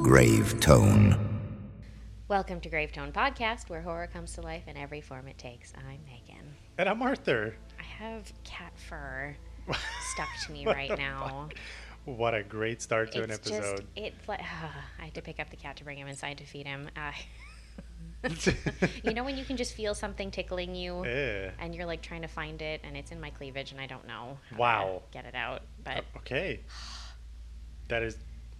Grave Tone. Welcome to Grave Tone Podcast, where horror comes to life in every form it takes. I'm Megan. And I'm Arthur. I have cat fur stuck to me right now. Fuck? What a great start to an episode. It's like, I had to pick up the cat to bring him inside to feed him. You know when you can just feel something tickling you and you're like trying to find it and it's in my cleavage and I don't know how to get it out. But okay. That is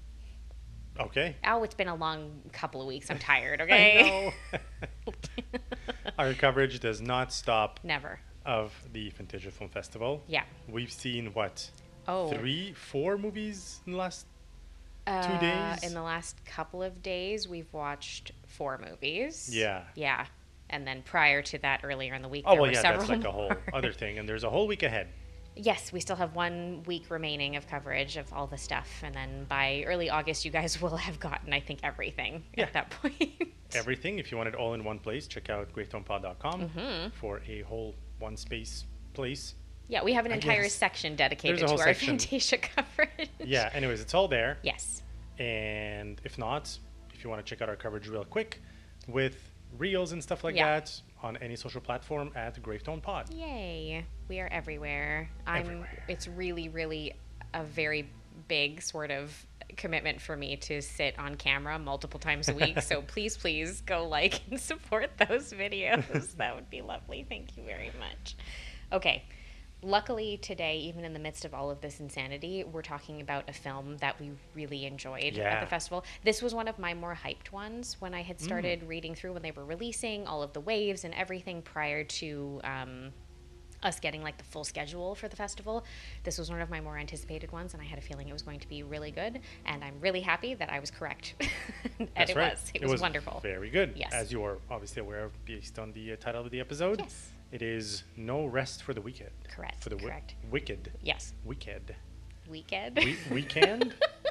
okay. Oh, it's been a long couple of weeks. I'm tired, okay? I know. Our coverage does not stop. Never. Of the Fantasia Film Festival. Yeah. We've seen what? Oh. 4 movies in the last 2 days? In the last couple of days, we've watched 4 movies. Yeah. Yeah. And then prior to that, earlier in the week, there were were several that's like more. a whole other thing. And there's a whole week ahead. Yes, we still have 1 week remaining of coverage of all the stuff. And then by early August, you guys will have gotten, I think, everything at that point. Everything. If you want it all in one place, check out gravetonepod.com for a whole one space place. Yeah, we have an entire section dedicated to our Fantasia coverage. Yeah, anyways, it's all there. Yes. And if not, if you want to check out our coverage real quick with reels and stuff like that on any social platform at Gravetone Pod. Yay. We are everywhere. Everywhere. It's really, really a very big sort of commitment for me to sit on camera multiple times a week. So please go like and support those videos. That would be lovely. Thank you very much. Okay. Luckily today, even in the midst of all of this insanity, we're talking about a film that we really enjoyed at the festival. This was one of my more hyped ones when I had started reading through when they were releasing all of the waves and everything prior to us getting like the full schedule for the festival. This was one of my more anticipated ones, and I had a feeling it was going to be really good, and I'm really happy that I was correct. And That's right. It was wonderful. Very good. Yes. As you are obviously aware of based on the title of the episode. Yes. It is No Rest for the Wicked. Correct. For the wicked. Yes. Wicked. Weekend? Weekend?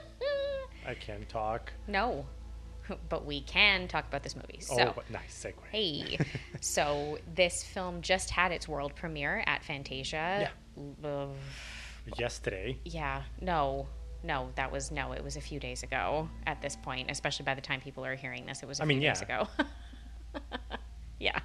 I can't talk. No. But we can talk about this movie. So, but nice segue. Hey. So this film just had its world premiere at Fantasia. Yeah. Yesterday. Yeah. No, it was a few days ago at this point, especially by the time people are hearing this. It was a few days ago. Yeah.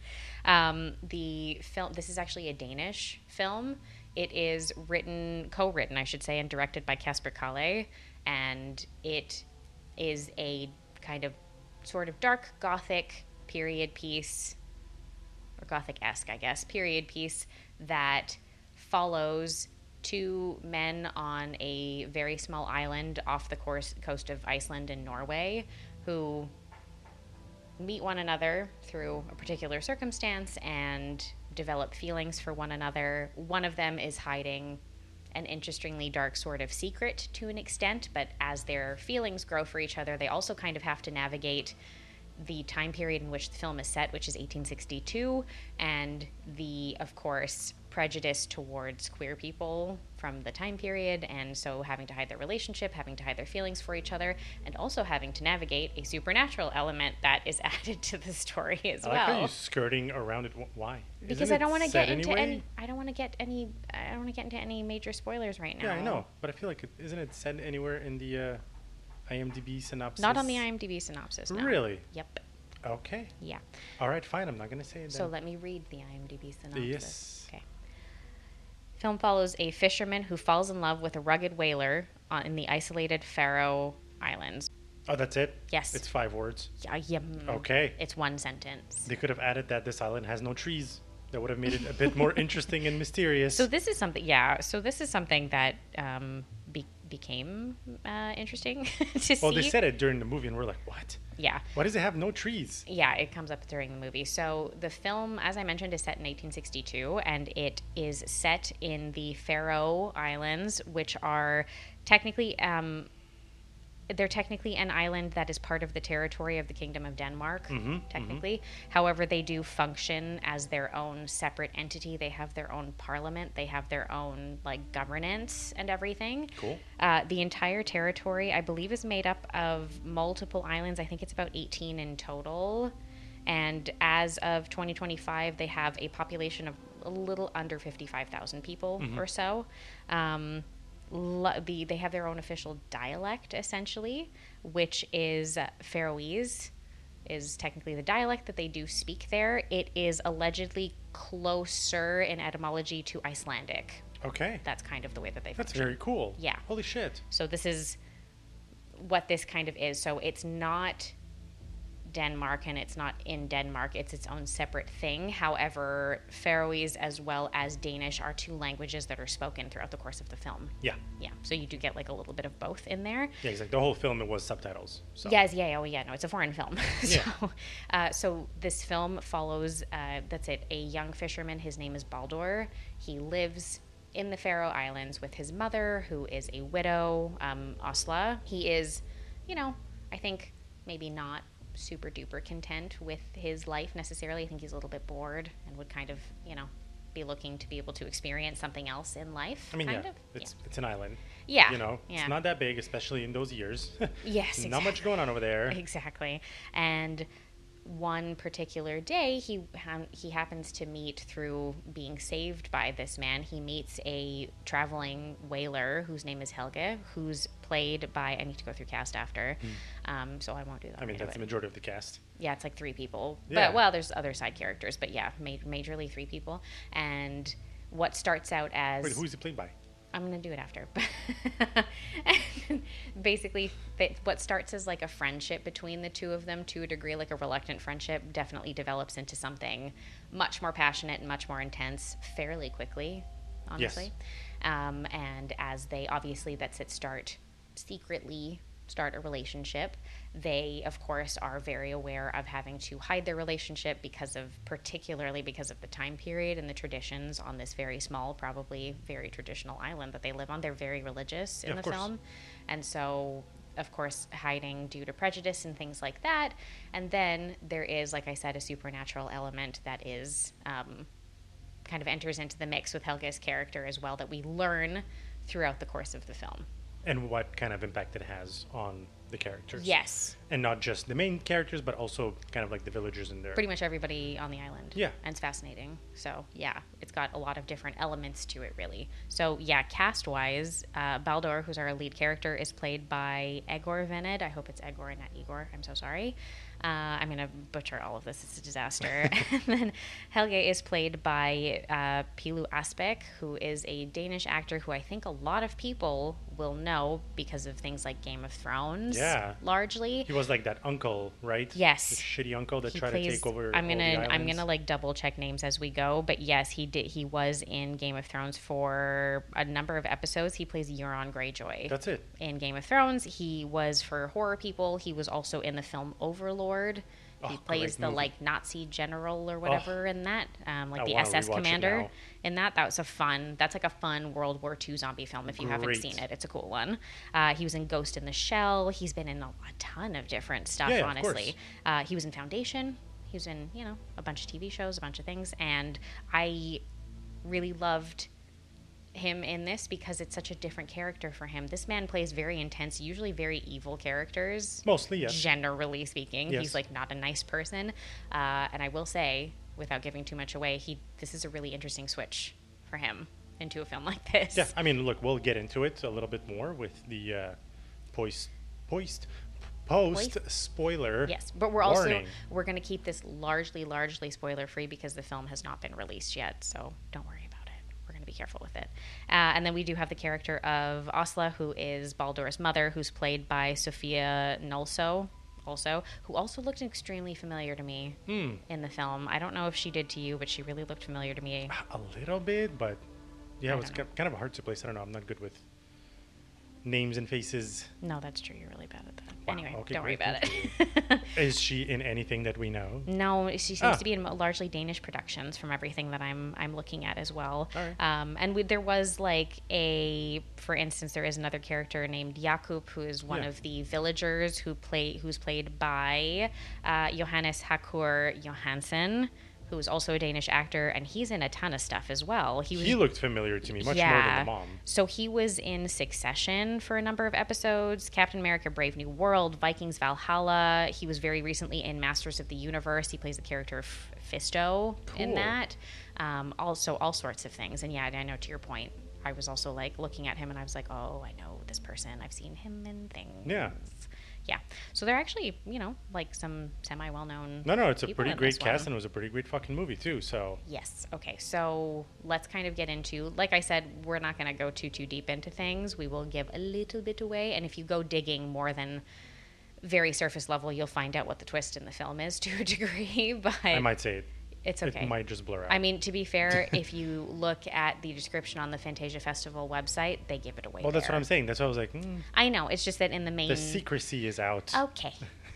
The film, this is actually a Danish film. It is co-written, I should say, and directed by Kasper Kalle, and it is a kind of sort of dark gothic period piece, or gothic-esque, I guess, period piece that follows 2 men on a very small island off the coast of Iceland and Norway who meet one another through a particular circumstance and develop feelings for one another. One of them is hiding an interestingly dark sort of secret to an extent, but as their feelings grow for each other, they also kind of have to navigate the time period in which the film is set, which is 1862, and the, of course, prejudice towards queer people from the time period, and so having to hide their relationship, having to hide their feelings for each other, and also having to navigate a supernatural element that is added to the story as well. I like how you're skirting around it. Why? Because I don't want to get into any major spoilers right now. Yeah, I know, but I feel like isn't it said anywhere in the IMDb synopsis? Not on the IMDb synopsis, no. Really? Yep. Okay. Yeah. All right, fine. I'm not going to say it then. So let me read the IMDb synopsis. Yes. Okay. Film follows a fisherman who falls in love with a rugged whaler in the isolated Faroe Islands. Oh, that's it? Yes. It's 5 words? Yeah. Okay. It's 1 sentence. They could have added that this island has no trees. That would have made it a bit more interesting and mysterious. So this is something that became interesting to see. Well, they said it during the movie, and we're like, what? Yeah. Why does it have no trees? Yeah, it comes up during the movie. So the film, as I mentioned, is set in 1862, and it is set in the Faroe Islands, which are technically they're technically an island that is part of the territory of the Kingdom of Denmark, technically. However, they do function as their own separate entity. They have their own parliament. They have their own, like, governance and everything. Cool. The entire territory, I believe, is made up of multiple islands. I think it's about 18 in total. And as of 2025, they have a population of a little under 55,000 people or so. they have their own official dialect, essentially, which is Faroese, is technically the dialect that they do speak there. It is allegedly closer in etymology to Icelandic. Okay. That's kind of the way that they That's function. very cool. Yeah. Holy shit. So this is what this kind of is. So it's not Denmark and it's not in Denmark. It's its own separate thing. However, Faroese as well as Danish are two languages that are spoken throughout the course of the film. Yeah. Yeah. So you do get like a little bit of both in there. Yeah, exactly. The whole film, it was subtitles. So. Yes, yeah, oh yeah, no, it's a foreign film. Yeah. So this film follows, that's it, a young fisherman. His name is Baldur. He lives in the Faroe Islands with his mother, who is a widow, Asla. He is, I think maybe not super duper content with his life necessarily. I think he's a little bit bored and would kind of, be looking to be able to experience something else in life. I mean, kind yeah, of. it's an island. Yeah. It's not that big, especially in those years. Yes, Not much going on over there. Exactly. And one particular day, he happens to meet, through being saved by this man, he meets a traveling whaler whose name is Helge, who's played by, I need to go through cast after, so I won't do that. I mean, that's the majority of the cast. Yeah, it's like 3 people. Yeah. But, well, there's other side characters, but yeah, majorly 3 people. And what starts out as... Wait, who's it played by? I'm going to do it after. Basically, what starts as like a friendship between the two of them, to a degree, like a reluctant friendship, definitely develops into something much more passionate and much more intense fairly quickly, honestly. Yes. And as they, obviously, that's it, secretly start a relationship. They, of course, are very aware of having to hide their relationship particularly because of the time period and the traditions on this very small, probably very traditional island that they live on. They're very religious in the film. And so, of course, hiding due to prejudice and things like that. And then there is, like I said, a supernatural element that is kind of enters into the mix with Helge's character as well, that we learn throughout the course of the film. And what kind of impact it has on the characters. Yes. And not just the main characters, but also kind of like the villagers in there. Pretty much everybody on the island. Yeah. And it's fascinating. So, yeah, it's got a lot of different elements to it, really. So, yeah, cast-wise, Baldur, who's our lead character, is played by Egor Vened. I hope it's Egor and not Igor. I'm so sorry. I'm going to butcher all of this. It's a disaster. And then Helge is played by Pilu Asbæk, who is a Danish actor who I think a lot of people will know because of things like Game of Thrones. Yeah. Largely. He was like that uncle, right? Yes. The shitty uncle that tried to take over I'm gonna the like double check names as we go, but yes, he was in Game of Thrones for a number of episodes. He plays Euron Greyjoy. That's it. In Game of Thrones, he was, for horror people, he was also in the film Overlord. He plays the like Nazi general or whatever in that, like the SS commander in that. That's like a fun World War II zombie film if you haven't seen it. It's a cool one. He was in Ghost in the Shell. He's been in a ton of different stuff, honestly. He was in Foundation. He was in, a bunch of TV shows, a bunch of things. And I really loved him in this because it's such a different character for him. This man plays very intense, usually very evil characters. Mostly, yes. Generally speaking. Yes. He's like not a nice person. And I will say, without giving too much away, this is a really interesting switch for him into a film like this. Yeah, I mean, look, we'll get into it a little bit more with the post spoiler. Yes, but we're going to keep this largely spoiler free because the film has not been released yet, so don't worry about it. We're going to be careful with it. And then we do have the character of Asla, who is Baldur's mother, who's played by Sophia Nolso, who also looked extremely familiar to me in the film. I don't know if she did to you, but she really looked familiar to me. A little bit, but yeah, it was kind of hard to place. I don't know. I'm not good with names and faces. No, that's true. You're really bad at that. Wow. Anyway, Okay, don't worry great. about it. Is she in anything that we know? No, she seems to be in largely Danish productions from everything that I'm looking at as well. All right. And there was for instance, there is another character named Jakub, who is one of the villagers who's played by Johannes Hakur Johansson, who is also a Danish actor, and he's in a ton of stuff as well. He looked familiar to me, much more than the mom. So he was in Succession for a number of episodes, Captain America Brave New World, Vikings Valhalla. He was very recently in Masters of the Universe. He plays the character of Fisto in that. Also all sorts of things. And yeah, I know, to your point, I was also like looking at him and I was like, oh, I know this person. I've seen him in things. Yeah. Yeah. So they're actually, like some semi well known. No, it's a pretty great cast and it was a pretty great fucking movie too. So yes. Okay. So let's kind of get into, like I said, we're not going to go too deep into things. We will give a little bit away, and if you go digging more than very surface level, you'll find out what the twist in the film is to a degree. But I might say it. It's okay. It might just blur out. I mean, to be fair, if you look at the description on the Fantasia Festival website, they give it away. Well, that's what I'm saying. That's why I was like, I know. It's just that in the main... The secrecy is out. Okay.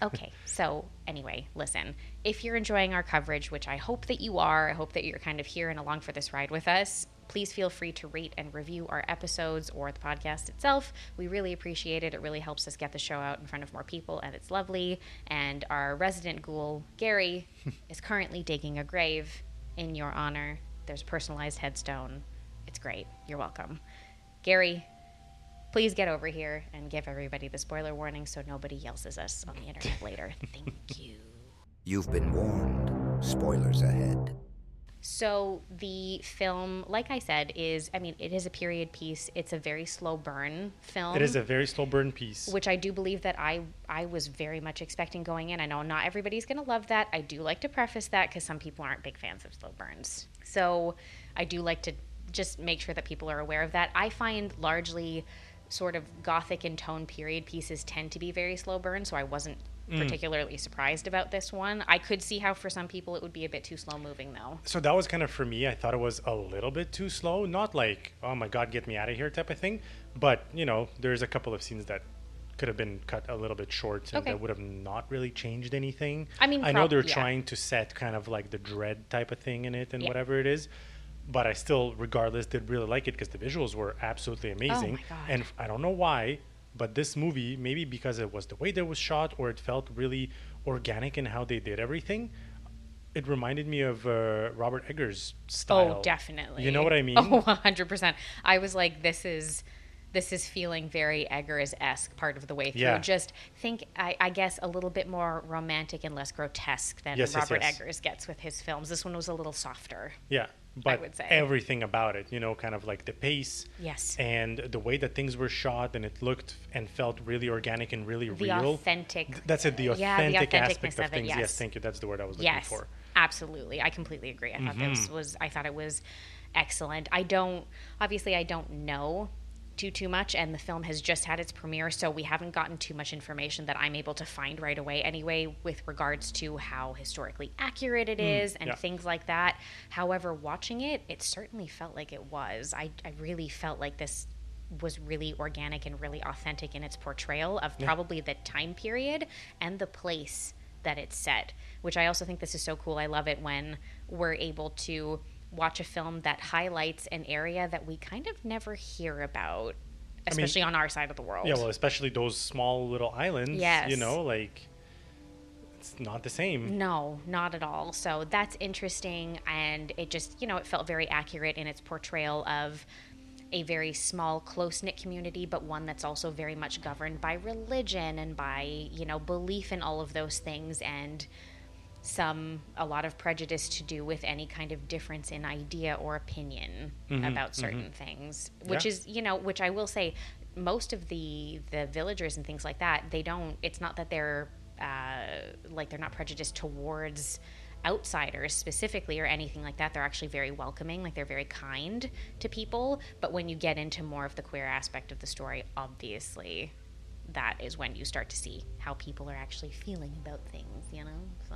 So, anyway, listen. If you're enjoying our coverage, which I hope that you are, I hope that you're kind of here and along for this ride with us, please feel free to rate and review our episodes or the podcast itself. We really appreciate it. It really helps us get the show out in front of more people, and it's lovely. And our resident ghoul, Gary, is currently digging a grave in your honor. There's a personalized headstone. It's great. You're welcome. Gary, please get over here and give everybody the spoiler warning so nobody yells at us on the internet later. Thank you. You've been warned. Spoilers ahead. So the film, like I said, it is a period piece. It's a very slow burn film. It is a very slow burn piece. Which I do believe that I was very much expecting going in. I know not everybody's going to love that. I do like to preface that because some people aren't big fans of slow burns. So I do like to just make sure that people are aware of that. I find largely sort of gothic in tone period pieces tend to be very slow burn, so I wasn't particularly surprised about this one. I could see how for some people it would be a bit too slow moving though. So that was kind of for me. I thought it was a little bit too slow. Not like, oh my God, get me out of here type of thing. But, there's a couple of scenes that could have been cut a little bit short and that would have not really changed anything. I mean, I know they're trying to set kind of like the dread type of thing in it and whatever it is. But I still, regardless, did really like it because the visuals were absolutely amazing. Oh my God. And I don't know why, but this movie, maybe because it was the way that it was shot or it felt really organic in how they did everything, it reminded me of Robert Eggers' style. Oh, definitely. You know what I mean? Oh, 100%. I was like, this is feeling very Eggers-esque part of the way through. Yeah. Just think, I guess, a little bit more romantic and less grotesque than Robert Eggers gets with his films. This one was a little softer. Yeah. But I would say everything about it, kind of like the pace, yes, and the way that things were shot, and it looked and felt really organic and really real. The authentic. That's it. The authentic aspect of things. Yes. Yes, thank you. That's the word I was looking for. Absolutely. I completely agree. I thought it was excellent. I don't know too much, and the film has just had its premiere, so we haven't gotten too much information that I'm able to find right away anyway with regards to how historically accurate it is and things like that. However, watching it certainly felt like it was. I really felt like this was really organic and really authentic in its portrayal of probably the time period and the place that it's set, which I also think this is so cool. I love it when we're able to watch a film that highlights an area that we kind of never hear about, especially on our side of the world. Yeah, well, especially those small little islands. Yes. It's not the same. No, not at all. So that's interesting, and it just, it felt very accurate in its portrayal of a very small, close-knit community, but one that's also very much governed by religion and by, belief in all of those things, and a lot of prejudice to do with any kind of difference in idea or opinion about certain things, which is, which I will say, most of the villagers and things like that, it's not that they're they're not prejudiced towards outsiders specifically or anything like that. They're actually very welcoming, they're very kind to people. But when you get into more of the queer aspect of the story, obviously that is when you start to see how people are actually feeling about things, so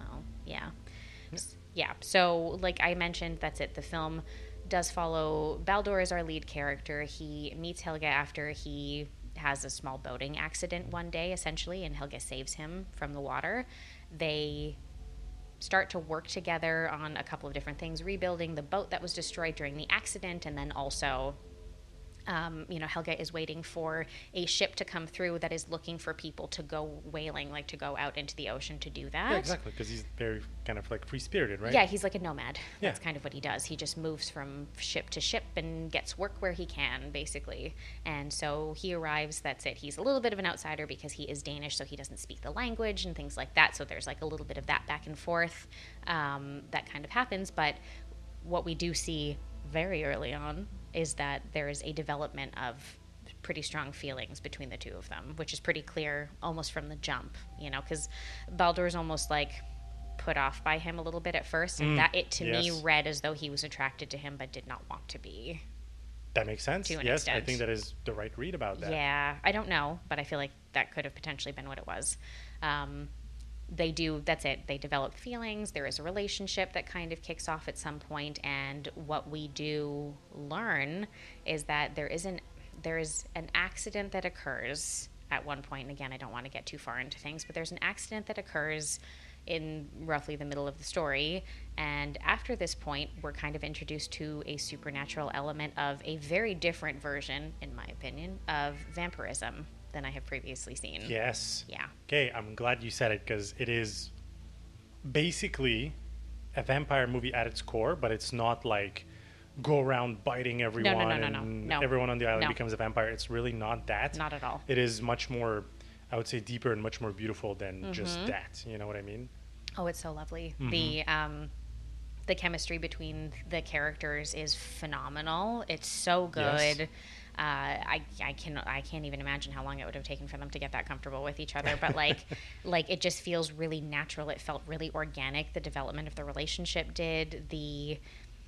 so like I mentioned, that's it. The film does follow Baldur as our lead character. He meets Helge after he has a small boating accident one day, essentially, and Helge saves him from the water. They start to work together on a couple of different things, rebuilding the boat that was destroyed during the accident, and then also Helge is waiting for a ship to come through that is looking for people to go whaling, to go out into the ocean to do that. Yeah, exactly, because he's very kind of free-spirited, right? Yeah, he's like a nomad. Yeah. That's kind of what he does. He just moves from ship to ship and gets work where he can, basically. And so he arrives, that's it. He's a little bit of an outsider because he is Danish, so he doesn't speak the language and things like that. So there's a little bit of that back and forth that kind of happens. But what we do see very early on is that there is a development of pretty strong feelings between the two of them, which is pretty clear almost from the jump, you know, because Baldur's almost like put off by him a little bit at first, and that it to me read as though he was attracted to him but did not want to be. That makes sense. To an Yes, extent. I think that is the right read about that. Yeah, I don't know, but I feel like that could have potentially been what it was. That's it. They develop feelings. There is a relationship that kind of kicks off at some point, and what we do learn is that there is an accident that occurs at one point. And again, I don't want to get too far into things, but there's an accident that occurs in roughly the middle of the story, and after this point we're kind of introduced to a supernatural element of a very different version, in my opinion, of vampirism than I have previously seen. Yes. Yeah. Okay, I'm glad you said it, because it is basically a vampire movie at its core, but it's not like go around biting everyone and everyone on the island becomes a vampire. It's really not that. Not at all. It is much more, I would say, deeper and much more beautiful than just that. You know what I mean? Oh, it's so lovely. The chemistry between the characters is phenomenal. It's so good. Yes. I can't even imagine how long it would have taken for them to get that comfortable with each other. But like it just feels really natural. It felt really organic. The development of the relationship did. The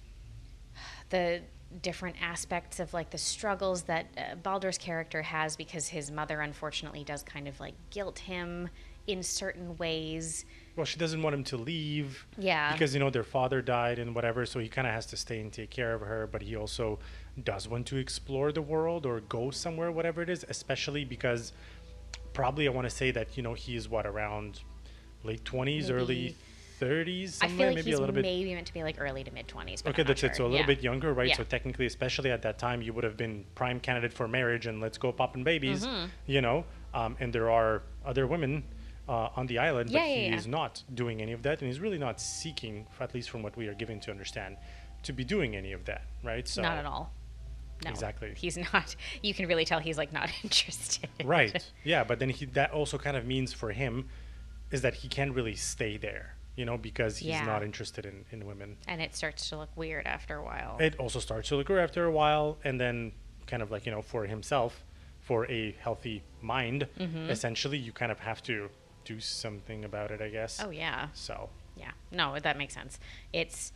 different aspects of like the struggles that Baldur's character has, because his mother unfortunately does kind of like guilt him in certain ways. Well, she doesn't want him to leave. Yeah. Because, you know, their father died and whatever, so he kind of has to stay and take care of her, but he also does want to explore the world or go somewhere, whatever it is, especially because probably I want to say that, you know, he is around late 20s, early 30s, somewhere, I feel like maybe he's a little bit. maybe meant to be like early to mid 20s. Okay, that's it. So a little bit younger, right? Yeah. So technically, especially at that time, you would have been prime candidate for marriage and let's go popping babies, you know. And there are other women on the island, but he is not doing any of that, and he's really not seeking, at least from what we are given to understand, to be doing any of that, right? So not at all. No, exactly. He's not. You can really tell he's like not interested. Right. Yeah, but then that also kind of means for him is that he can't really stay there, you know, because he's not interested in women. And it starts to look weird after a while. It also starts to look weird after a while, and then kind of like, you know, for himself, for a healthy mind, essentially, you kind of have to do something about it, I guess. Oh, yeah. So. Yeah. No, that makes sense. It's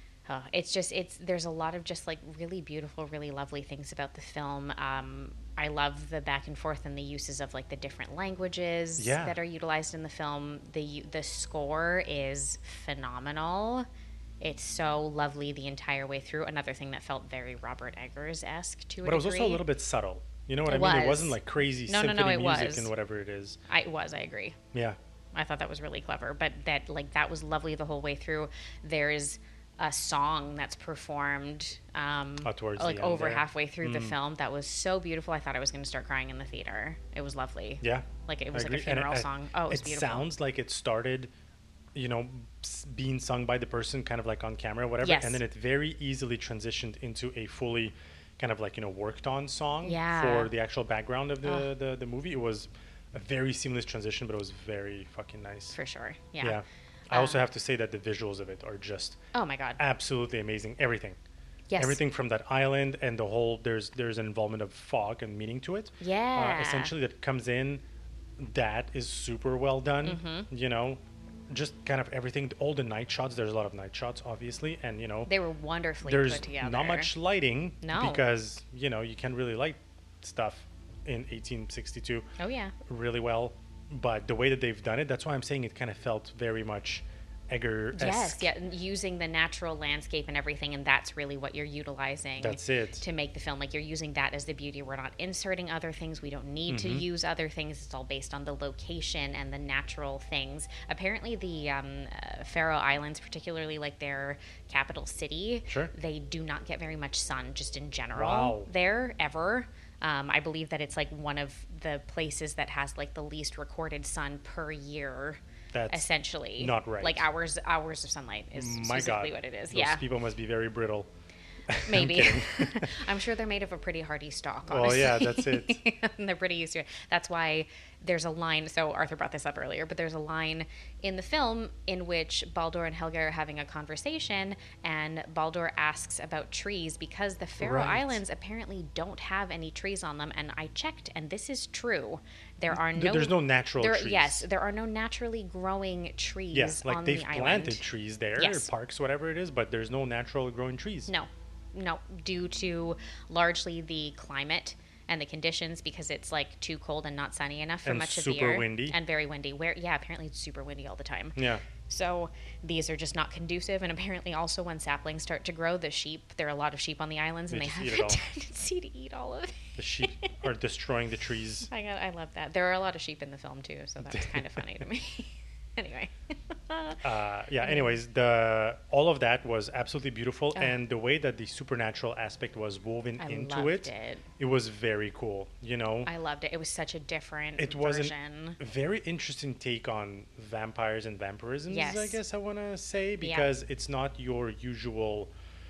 there's a lot of just like really beautiful, really lovely things about the film. I love the back and forth and the uses of like the different languages that are utilized in the film. The score is phenomenal. It's so lovely the entire way through. Another thing that felt very Robert Eggers-esque to a degree. But it was also a little bit subtle. You know what I mean? It wasn't like crazy symphony music and whatever it is. I agree. Yeah. I thought that was really clever. But that was lovely the whole way through. There's a song that's performed towards like the over end there. halfway through the film that was so beautiful. I thought I was going to start crying in the theater. It was lovely. Yeah. Like it was like a funeral song. Oh, it was beautiful. It sounds like it started, you know, being sung by the person kind of like on camera or whatever. Yes. And then it very easily transitioned into a fully kind of like, you know, worked on song for the actual background of the movie. It was a very seamless transition, but it was very fucking nice. For sure. Yeah. I also have to say that the visuals of it are just oh my god, absolutely amazing. Everything. Yes. Everything from that island and the whole there's an involvement of fog and meaning to it. Yeah. Essentially that comes in, that is super well done. You know, just kind of everything. All the night shots. There's a lot of night shots, obviously, and you know they were wonderfully there's put together. not much lighting No. because you know you can't really light stuff in 1862. Oh yeah. Really well. But the way that they've done it, that's why I'm saying it kind of felt very much Egger-esque. Yes, yeah, and using the natural landscape and everything, and that's really what you're utilizing. That's it. To make the film. Like you're using that as the beauty. We're not inserting other things. We don't need to use other things. It's all based on the location and the natural things. Apparently, the Faroe Islands, particularly like their capital city, they do not get very much sun, just in general. There ever. I believe that it's like one of the places that has like the least recorded sun per year. That's essentially not right. Like hours of sunlight is specifically what it is. Those people must be very brittle. Maybe. kidding. I'm sure they're made of a pretty hardy stock, Well, honestly. yeah, that's it. And they're pretty used to it. That's why there's a line. So Arthur brought this up earlier, but there's a line in the film in which Baldur and Helga are having a conversation, and Baldur asks about trees because the Faroe Right. Islands apparently don't have any trees on them. And I checked, and this is true. There are There's no natural trees. Yes, there are no naturally growing trees Yes, like on they've the island. planted trees there, Yes. parks, whatever it is, but there's no natural growing trees. No, due to largely the climate and the conditions, because it's like too cold and not sunny enough for And much of the super year. windy. And very windy. Apparently it's super windy all the time. Yeah. So these are just not conducive. And apparently also when saplings start to grow, the sheep, there are a lot of sheep on the islands, and They they just have eat a it all. tendency to eat all of it. The sheep are destroying the trees. I love that. There are a lot of sheep in the film too, so that's kind of funny to me. Anyway. Anyways, all of that was absolutely beautiful, and the way that the supernatural aspect was woven I into loved it, it. was very cool. I loved it. It was such a different It was version. a very interesting take on vampires and vampirisms, Yes. I guess I want to say, because it's not your usual,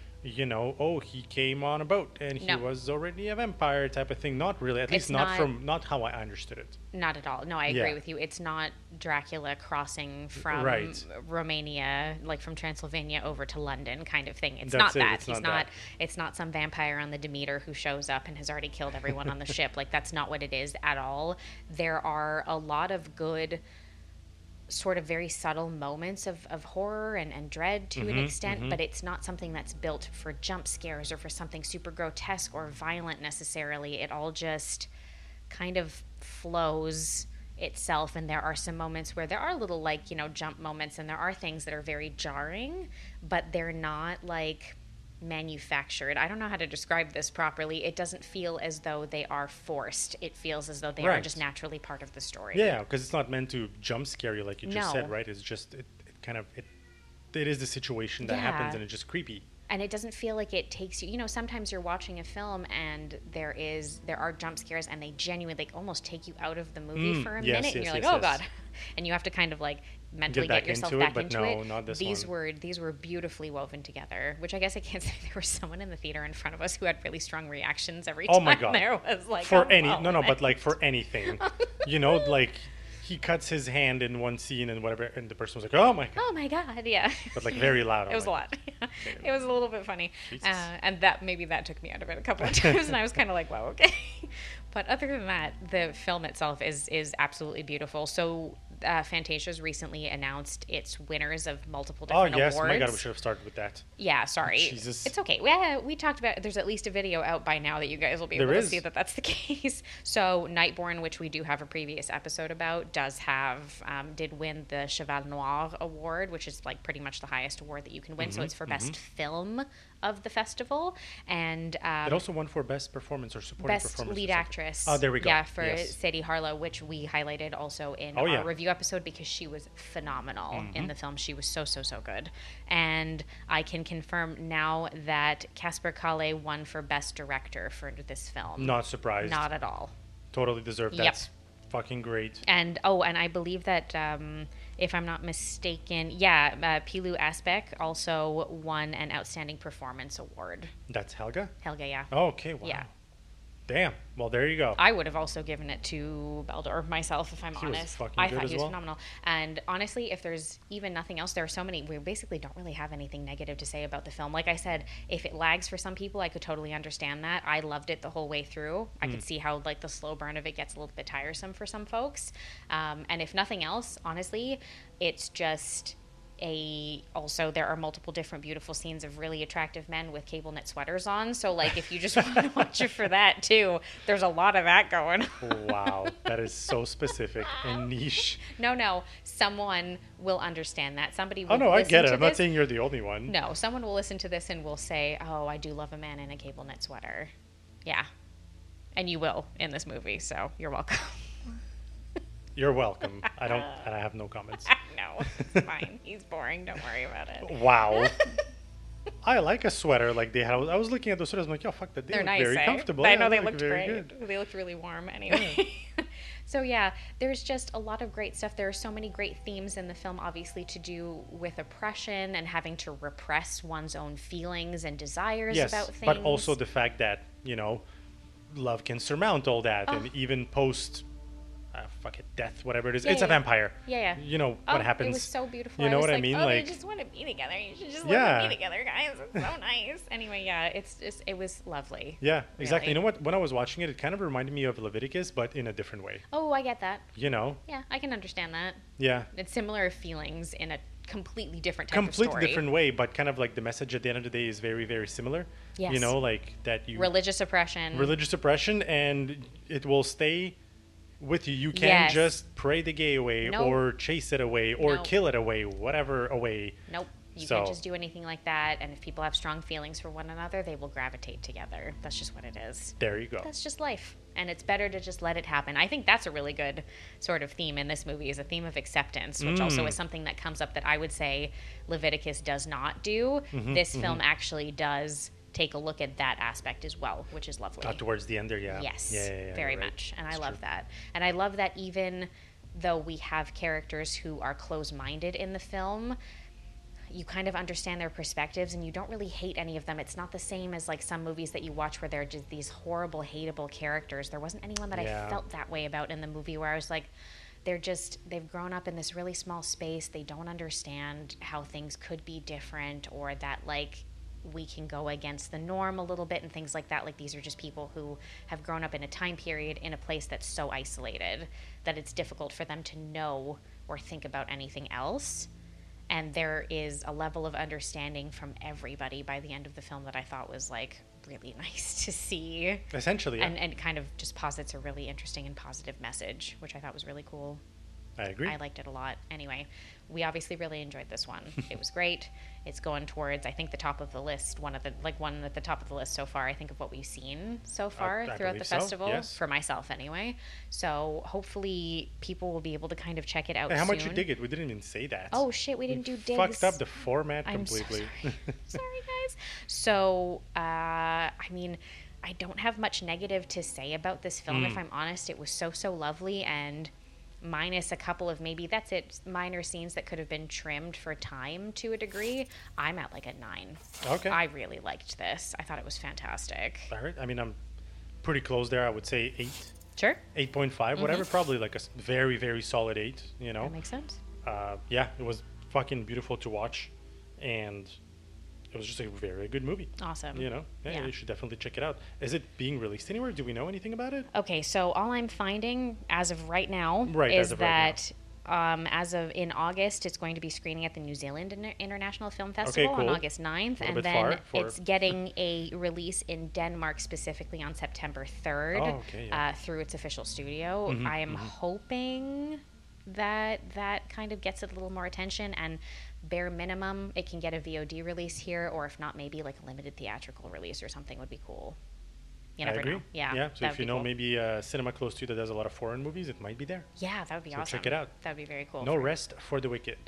he came on a boat and he No. was already a vampire type of thing. Not really, at least It's not how I understood it. Not at all. No, I agree Yeah. with you. It's not Dracula crossing from Right. Romania, like from Transylvania over to London kind of thing. It's That's not it. that. It's He's not that. It's not some vampire on the Demeter who shows up and has already killed everyone on the ship. Like, that's not what it is at all. There are a lot of good, sort of very subtle moments of horror and dread to an extent, but it's not something that's built for jump scares or for something super grotesque or violent necessarily. It all just kind of flows itself, and there are some moments where there are little, like, jump moments, and there are things that are very jarring, but they're not like manufactured. I don't know how to describe this properly. It doesn't feel as though they are forced. It feels as though they are Right. just naturally part of the story. Yeah, because it's not meant to jump scare you like you just No. said, right? It's just it is the situation that happens, and it's just creepy. And it doesn't feel like it takes you, sometimes you're watching a film and there are jump scares, and they genuinely like almost take you out of the movie for a yes, minute, and yes, you're like, yes, oh yes. God. And you have to kind of like mentally back get yourself into it, back but into no, it. not this These one. were beautifully woven together, which I guess I can't say there was someone in the theater in front of us who had really strong reactions every Oh time my God. there was like For a any moment. but like for anything, like he cuts his hand in one scene and whatever, and the person was like, oh my God, Oh my God, yeah. but like very loud. It was a lot. It was a little bit funny. Jesus. And that took me out of it a couple of times, and I was kind of like, wow, okay. But other than that, the film itself is absolutely beautiful. So Fantasia's recently announced its winners of multiple Oh different yes, awards. my God, we should have started with that. Yeah, sorry. Jesus. It's okay. We talked about, there's at least a video out by now that you guys will be able There to is. see that that's the case. So Nightborn, which we do have a previous episode about, did win the Cheval Noir Award, which is like pretty much the highest award that you can win. So it's for best film of the festival. And It also won for best performance or supporting best performance. lead or something. actress. Oh, there we go. Yeah, for Yes. Sadie Harlow, which we highlighted also in Oh, our yeah. review episode, because she was phenomenal in the film. She was so good. And I can confirm now that Casper Kalle won for best director for this film. Not surprised. Not at all. Totally deserved. Yep. That's fucking great. And I believe that if I'm not mistaken, Pilu Asbeck also won an outstanding performance award. That's Helga? Helga, yeah. Oh, okay, wow. Yeah. Damn. Well, there you go. I would have also given it to Baldur myself, if I'm He was honest. fucking I good thought as he was well. phenomenal. And honestly, if there's even nothing else, there are so many. We basically don't really have anything negative to say about the film. Like I said, if it lags for some people, I could totally understand that. I loved it the whole way through. I could see how like the slow burn of it gets a little bit tiresome for some folks. And if nothing else, honestly, it's just also there are multiple different beautiful scenes of really attractive men with cable knit sweaters on, so like if you just want to watch it for that too, there's a lot of that going on. Wow, that is so specific and niche. No, someone will understand that. Somebody will Oh no, I listen get it. to I'm not this. saying you're the only one. No, someone will listen to this and will say, oh, I do love a man in a cable knit sweater. Yeah, and you will in this movie, so you're welcome. You're welcome. I have no comments. No, it's fine. He's boring. Don't worry about it. Wow. I like a sweater like they had. I was looking at those sweaters. I'm like, yo, fuck that. They They're look nice, very eh? comfortable. I Yeah, know they look looked very great. good. They looked really warm anyway. So yeah, there's just a lot of great stuff. There are so many great themes in the film, obviously to do with oppression and having to repress one's own feelings and desires Yes, about things. but also the fact that, love can surmount all that, and even post fuck it, death, whatever it is. It's a vampire. Yeah. You know what happens. It was so beautiful. You know what I like, mean? Oh, like, they just want to be together. You should just let them be together, guys. It's so nice. Anyway, yeah, it was lovely. Yeah, exactly. Really. You know what? When I was watching it, it kind of reminded me of Leviticus, but in a different way. Oh, I get that. Yeah, I can understand that. Yeah. It's similar feelings in a completely different type of completely story. different way, but kind of like the message at the end of the day is very, very similar. Yes. Like that religious oppression, and it will stay with you. You can't just pray the gay away or chase it away or kill it away, whatever away. Nope. You can't just do anything like that. And if people have strong feelings for one another, they will gravitate together. That's just what it is. There you go. That's just life. And it's better to just let it happen. I think that's a really good sort of theme in this movie, is a theme of acceptance, which also is something that comes up that I would say Leviticus does not do. This film actually does take a look at that aspect as well, which is lovely. Towards the end there, yeah. Yes, very much. And I love that. And I love that even though we have characters who are close-minded in the film, you kind of understand their perspectives and you don't really hate any of them. It's not the same as like some movies that you watch where they're just these horrible, hateable characters. There wasn't anyone that I felt that way about in the movie, where I was like, they've grown up in this really small space. They don't understand how things could be different, or that like we can go against the norm a little bit and things like that. Like, these are just people who have grown up in a time period in a place that's so isolated that it's difficult for them to know or think about anything else. And there is a level of understanding from everybody by the end of the film that I thought was like really nice to see. Essentially, yeah. And kind of just posits a really interesting and positive message, which I thought was really cool. I agree. I liked it a lot. Anyway, we obviously really enjoyed this one. It was great. It's going towards, I think, the top of the list, one at the top of the list so far, I think, of what we've seen so far throughout the festival, yes. For myself anyway. So hopefully people will be able to kind of check it out soon. How much you dig it? We didn't even say that. Oh, shit, we didn't do digs. Fucked up the format completely. I'm so sorry. Sorry, guys. So, I mean, I don't have much negative to say about this film, if I'm honest. It was so lovely, and minus a couple of minor scenes that could have been trimmed for time to a degree, I'm at like a 9. Okay. I really liked this. I thought it was fantastic. All right. I mean, I'm pretty close there. I would say 8. Sure. 8.5, whatever. Probably like a very, very solid 8, That makes sense. Yeah, it was fucking beautiful to watch, and it was just a very good movie. Awesome. Yeah, you should definitely check it out. Is it being released anywhere? Do we know anything about it? Okay, so all I'm finding as of right now is that as of in August, it's going to be screening at the New Zealand International Film Festival on August 9th. And then it's getting a release in Denmark specifically on September 3rd through its official studio. I am hoping that kind of gets it a little more attention, and bare minimum it can get a VOD release here, or if not, maybe like a limited theatrical release or something would be cool. You never know. Yeah. So if you know maybe a cinema close to you that does a lot of foreign movies, it might be there. Yeah, that would be awesome. Check it out. That would be very cool. No rest for the wicked.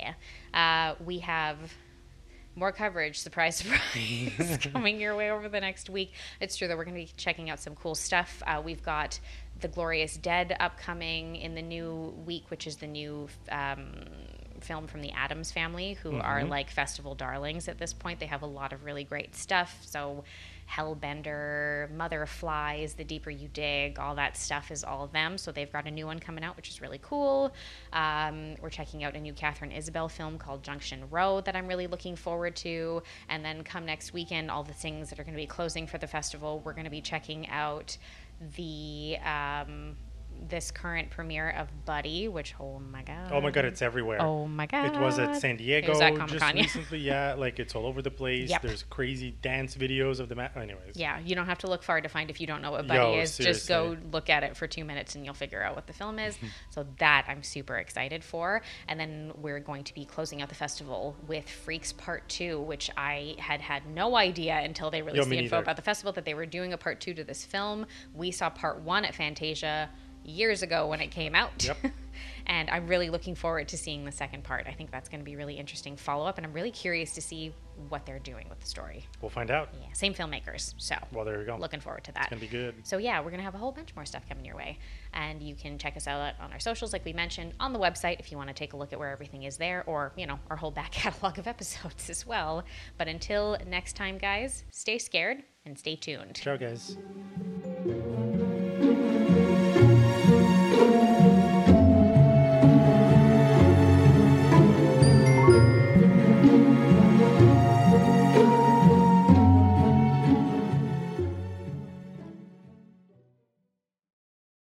Yeah. We have more coverage, surprise, surprise, coming your way over the next week. It's true that we're going to be checking out some cool stuff. We've got The Glorious Dead upcoming in the new week, which is the new film from the Addams Family, who are like festival darlings at this point. They have a lot of really great stuff. So Hellbender, Mother of Flies, The Deeper You Dig, all that stuff is all of them. So they've got a new one coming out, which is really cool. We're checking out a new Catherine Isabel film called Junction Road that I'm really looking forward to. And then come next weekend, all the things that are going to be closing for the festival, we're going to be checking out the this current premiere of Buddy, which oh my god, it's everywhere. Oh my god, it was at San Diego just recently. Yeah, like it's all over the place. There's crazy dance videos of the anyways. Yeah, you don't have to look far to find if you don't know what Buddy is. Seriously. Just go look at it for 2 minutes and you'll figure out what the film is. So that I'm super excited for. And then we're going to be closing out the festival with Freaks Part 2, which I had no idea until they released the info about the festival that they were doing a Part 2 to this film. We saw Part 1 at Fantasia years ago when it came out. And I'm really looking forward to seeing the second part. I think that's going to be really interesting follow-up, and I'm really curious to see what they're doing with the story. We'll find out. Yeah, same filmmakers. So, well, there you go. Looking forward to that. It's going to be good. So, yeah, we're going to have a whole bunch more stuff coming your way. And you can check us out on our socials, like we mentioned, on the website if you want to take a look at where everything is there, or, our whole back catalog of episodes as well. But until next time, guys, stay scared and stay tuned. Ciao, guys.